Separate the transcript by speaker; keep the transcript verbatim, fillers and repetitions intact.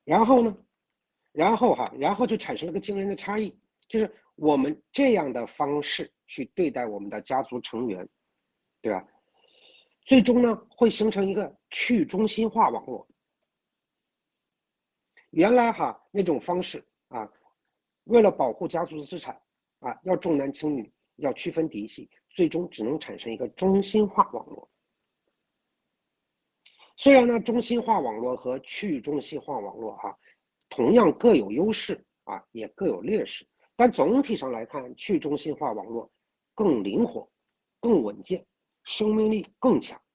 Speaker 1: 然后呢，然后哈，然后就产生了个惊人的差异，就是我们这样的方式去对待我们的家族成员，对吧？最终呢，会形成一个去中心化网络。原来哈那种方式啊，为了保护家族的资产啊，要重男轻女，要区分嫡系，最终只能产生一个中心化网络。虽然呢，中心化网络和去中心化网络哈、啊，同样各有优势啊，也各有劣势，但总体上来看，去中心化网络更灵活、更稳健，生命力更强。